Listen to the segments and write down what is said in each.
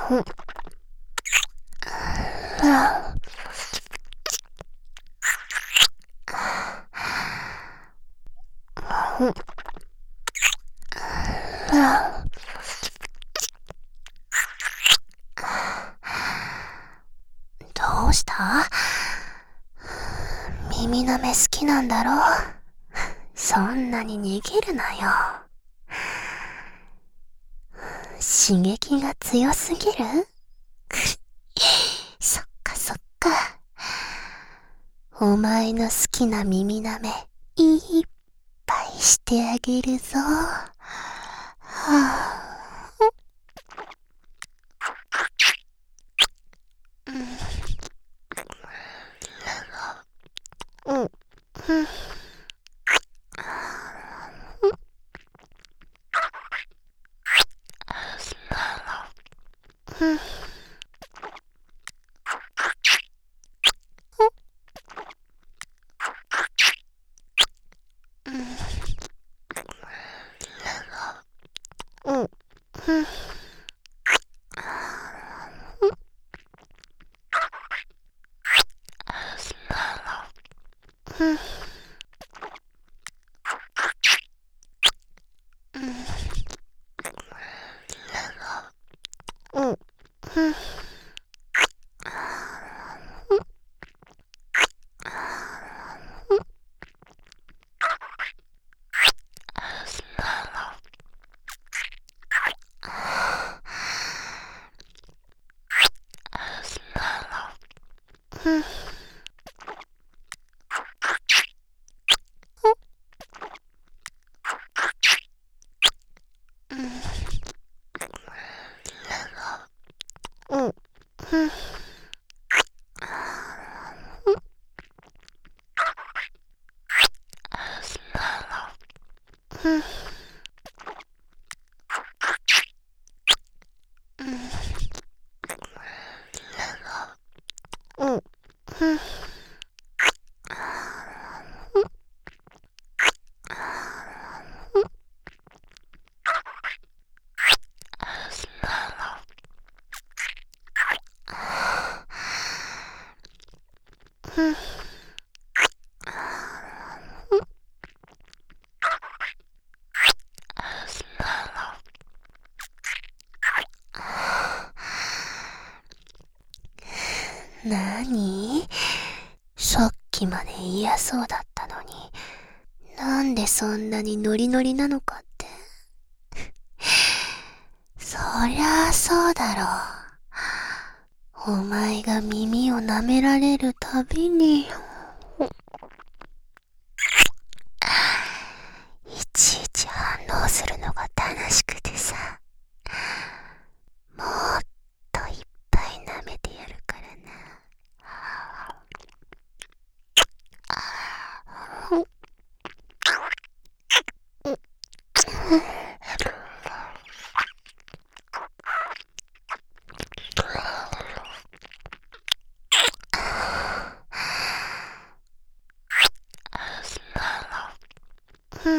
どうした？耳舐め好きなんだろ？そんなに逃げるなよ。刺激が強すぎる？そっかそっか。お前の好きな耳舐めいっぱいしてあげるぞ。はぁ、うん、うん、うん、うん、うん、うん、うん、うん、うん、うん、うん、うん、うん、うん、なに？さっきまで嫌そうだったのに、なんでそんなにノリノリなのかって。そりゃあそうだろう。お前が耳を舐められるたびに、いちいち反応するのが楽しくてさ、もっといっぱい舐めてやるからな。うん、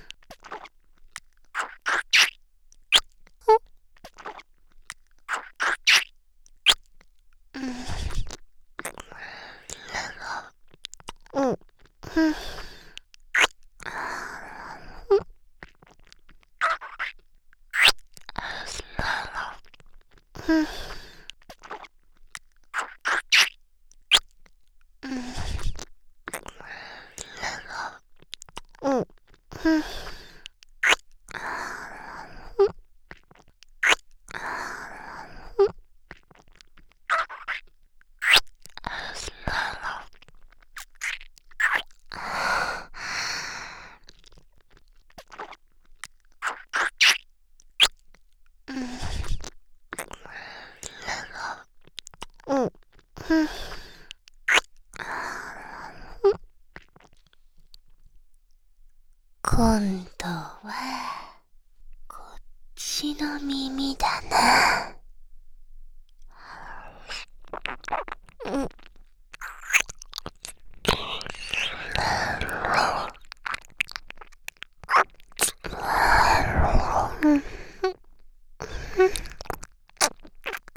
うん、うん、うん、うん、うん、うん、今度は、こっちの耳だな。うん、うん、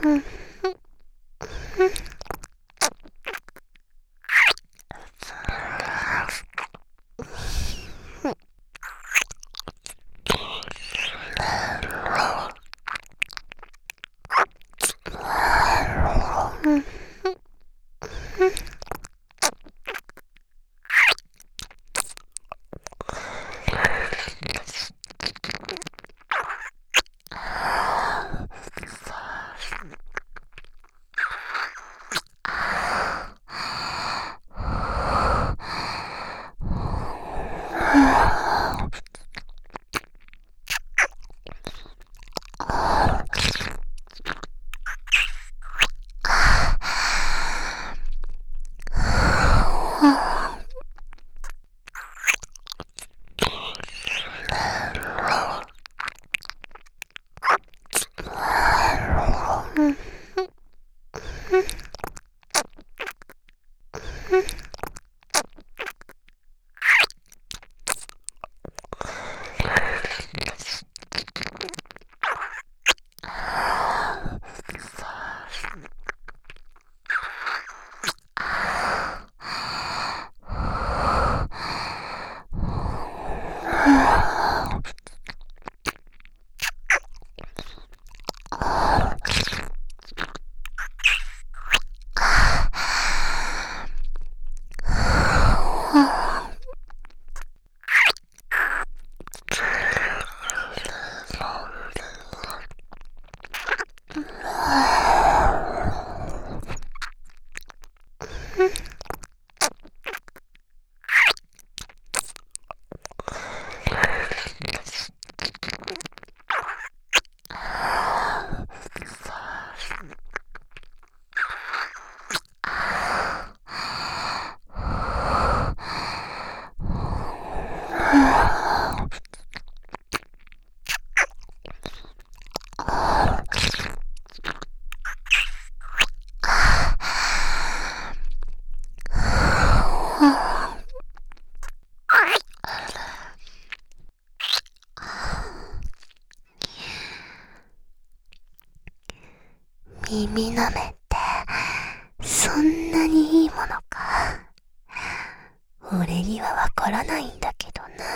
耳なめってそんなにいいものか。俺にはわからないんだけどな。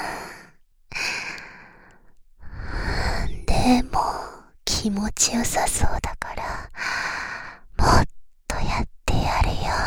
でも気持ちよさそうだからもっとやってやるよ。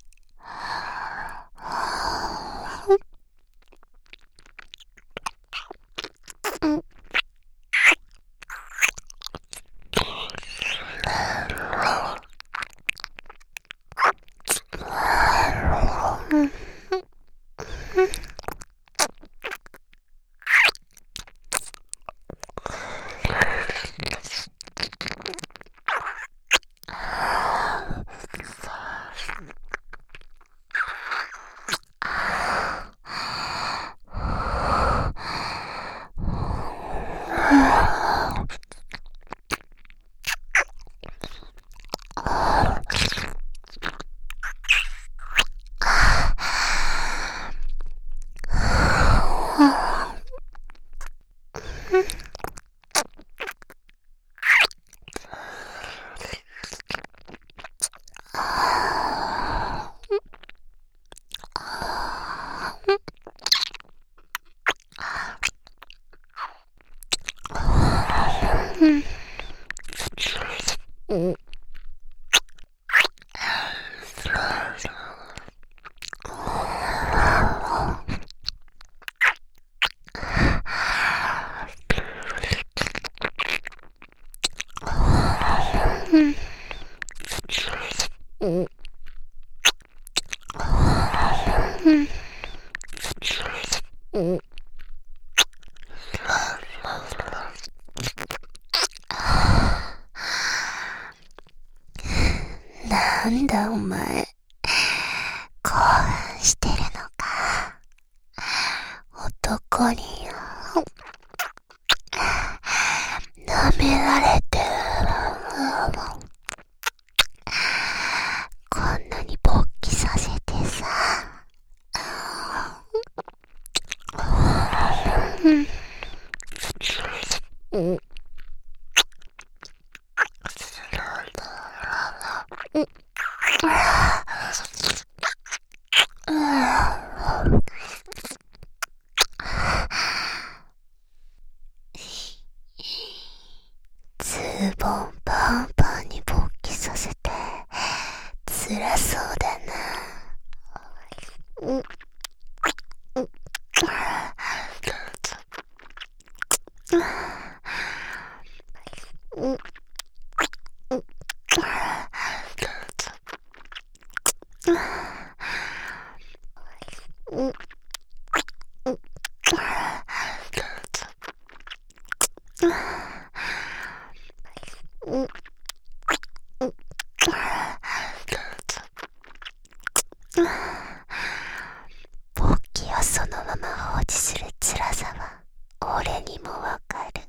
なんだお前、興奮してるのか。男に舐められてる。こんなに勃起させてさ。 ズボンパンパンに勃起させて辛そうだな。勃起をそのまま放置する辛さは俺にもわかる。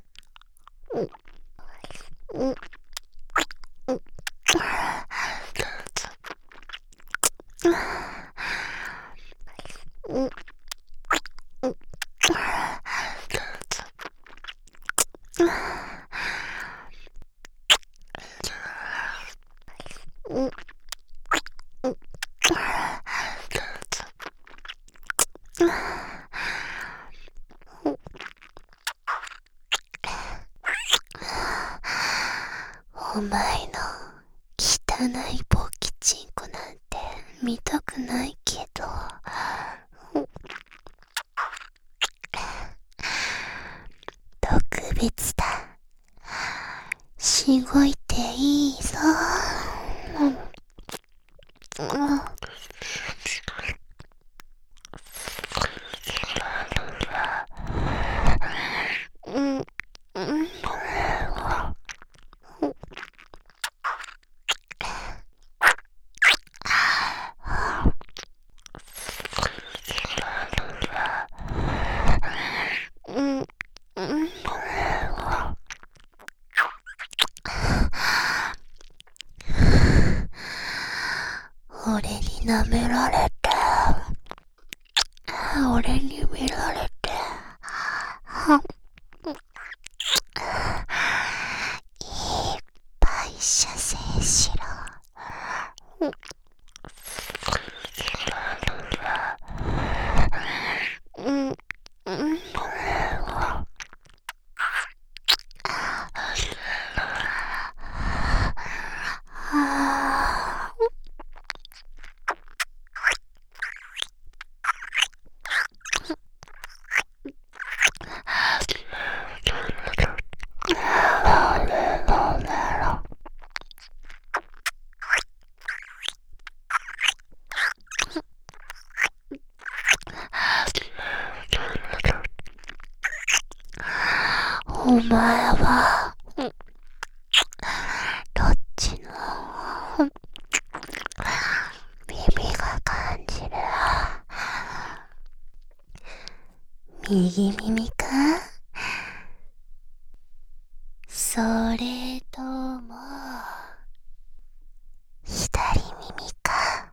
お前の汚い勃起チンコなんて見たくないけど、特別だ。しごいていいぞ。俺に舐められて、俺に見られて、いっぱい射精しろ。お前はどっちの耳が感じる？右耳か？それとも左耳か？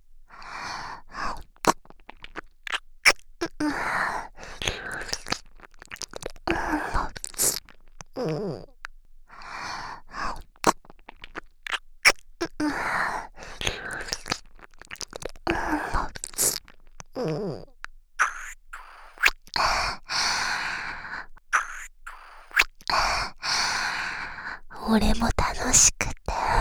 俺も楽しくて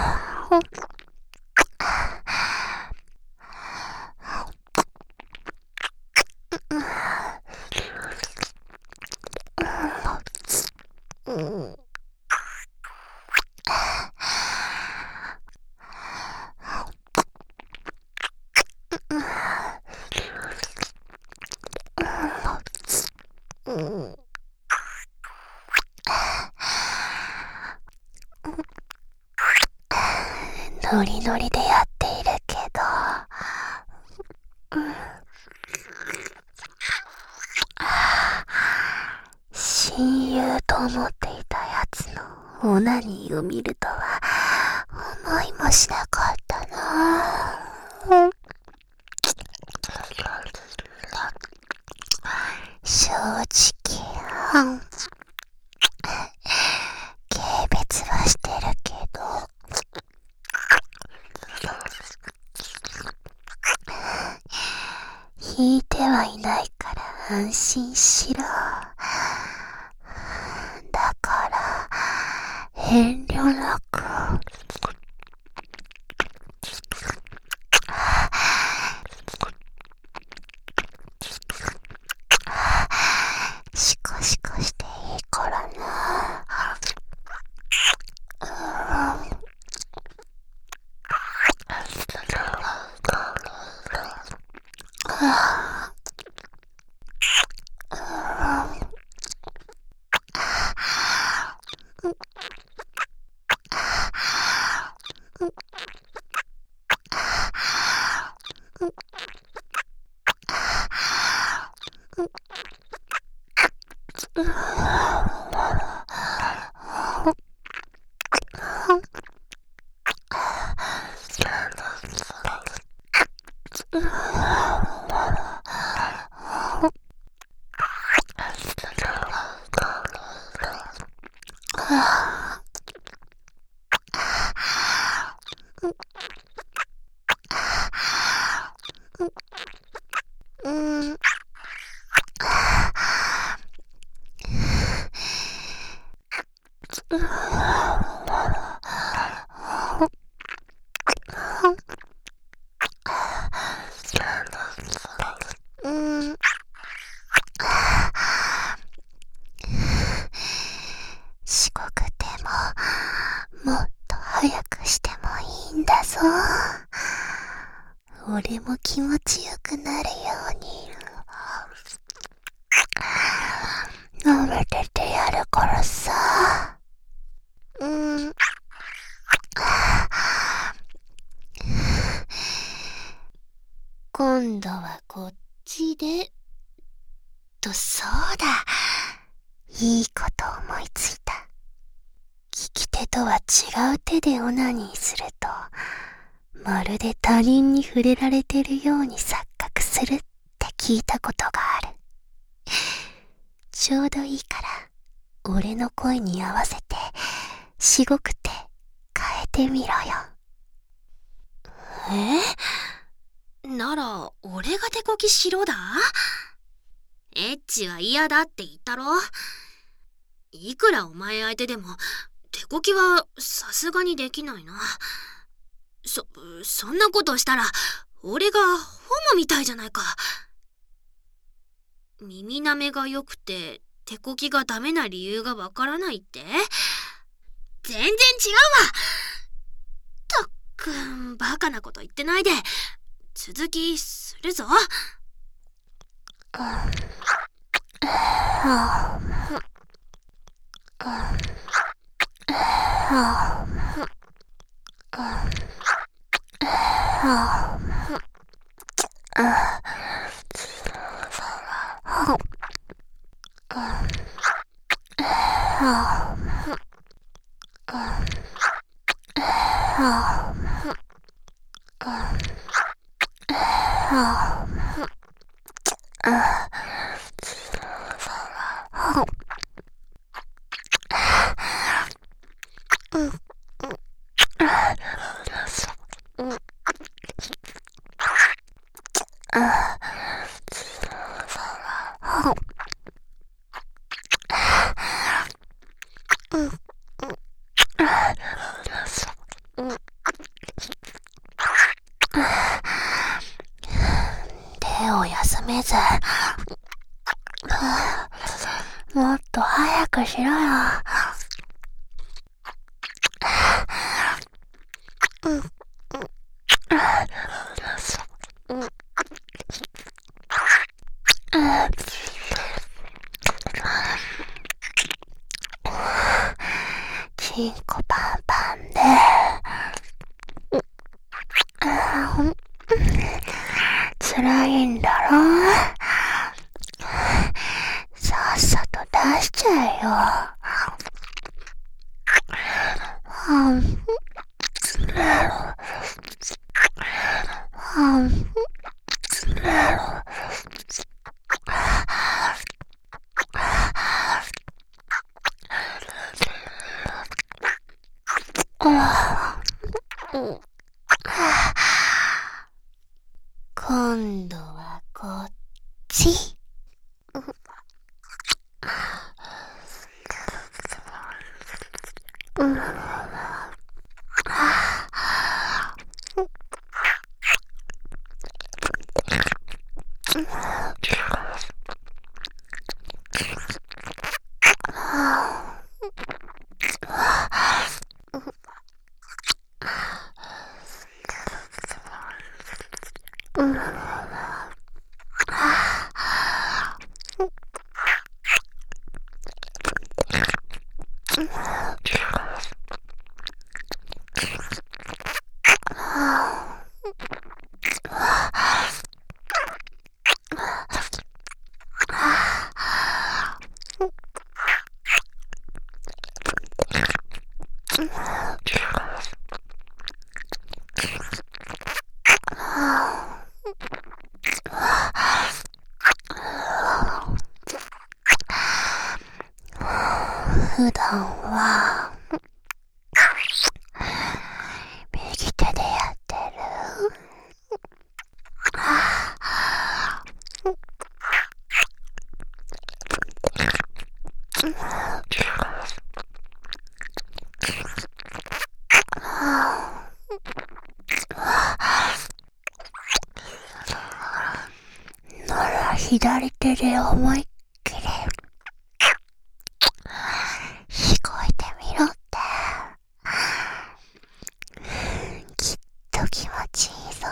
ノリノリでやっているけど、親友と思っていたやつのオナニーを見るとは思いもしなかったな。正直軽蔑はしてるけど、引いてはいないから安心しろ。だから遠慮なく。シコシコしていいからな。しこくても、もっと早くしてもいいんだぞ。俺も気持ちよくなるように舐めててやるからさ。今度はこっちでそうだ、いいこと思いついた。利き手とは違う手でオナニーすると、まるで他人に触れられてるように錯覚するって聞いたことがある。ちょうどいいから、俺の声に合わせて、しごくて変えてみろよ。 なら、俺が手こきしろだ？エッチは嫌だって言ったろ？いくらお前相手でも、手こきはさすがにできないな。そんなことしたら、俺がホモみたいじゃないか。耳なめが良くて、手こきがダメな理由がわからないって？全然違うわ！たっくん、バカなこと言ってないで、続きするぞ。 手を休めず、もっと早くしろよ。チンコパンパンで辛いんだろ。さっさと出しちゃえよ。今度はこっち。 普段は右手でやってる。なら左手で思いっきりしごいてみろって。きっと気持ちいいぞ。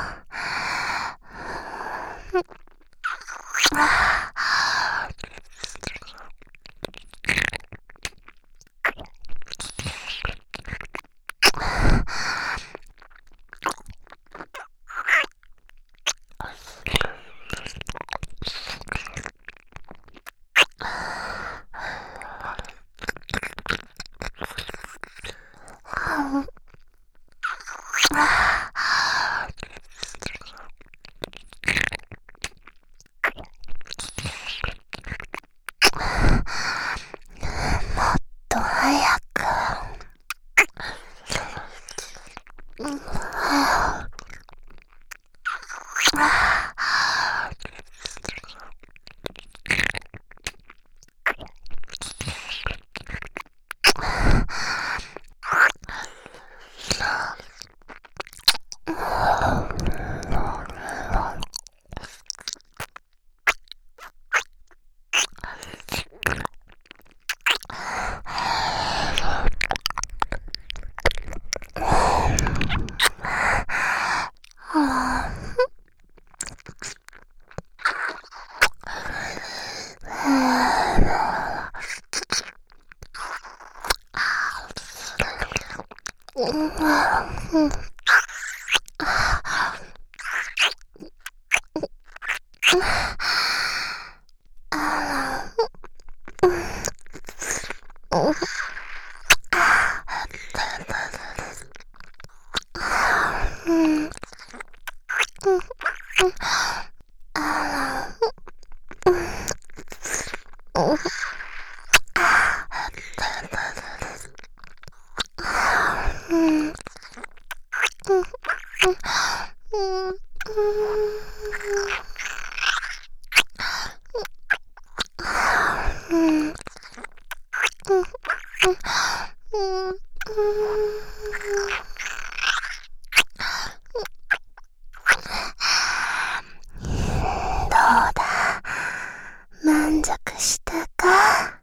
満足したか？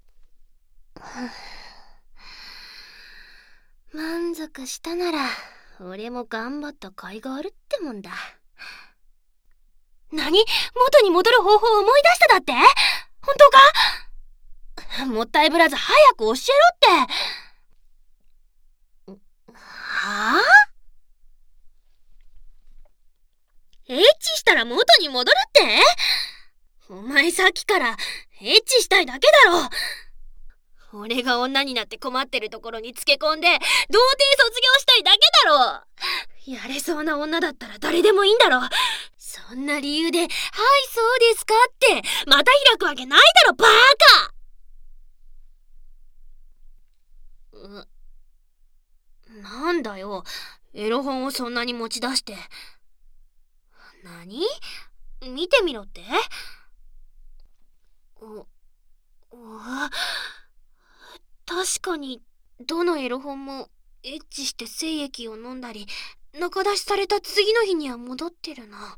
満足したなら俺も頑張った甲斐があるってもんだ。 何？元に戻る方法を思い出しただって？本当か？もったいぶらず早く教えろって。はぁ？エッチしたら元に戻るって？お前さっきからエッチしたいだけだろ。俺が女になって困ってるところにつけ込んで童貞卒業したいだけだろ。やれそうな女だったら誰でもいいんだろ。そんな理由で「はいそうですか」ってまた開くわけないだろバカ。なんだよ、エロ本をそんなに持ち出して。何？見てみろって？確かにどのエロ本もエッチして精液を飲んだり中出しされた次の日には戻ってるな。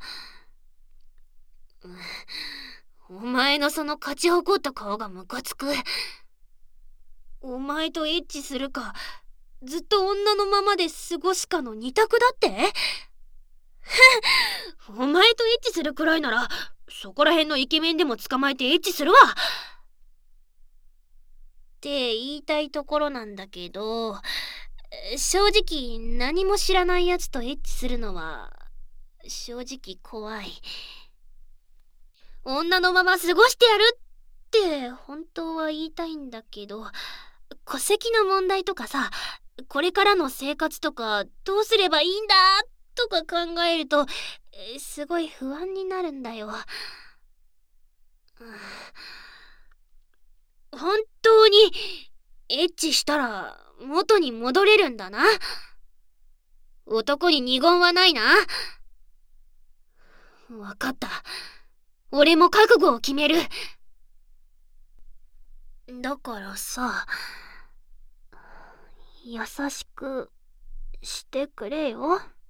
お前のその勝ち誇った顔がムカつく。お前とエッチするかずっと女のままで過ごすかの二択だって。お前とエッチするくらいならそこら辺のイケメンでも捕まえてエッチするわって言いたいところなんだけど、正直何も知らないやつとエッチするのは正直怖い。女のまま過ごしてやるって本当は言いたいんだけど、戸籍の問題とかさ、これからの生活とかどうすればいいんだとか考えるとすごい不安になるんだよ。本当にエッチしたら元に戻れるんだな。男に二言はないな。わかった。俺も覚悟を決める。だからさ、優しくしてくれよ。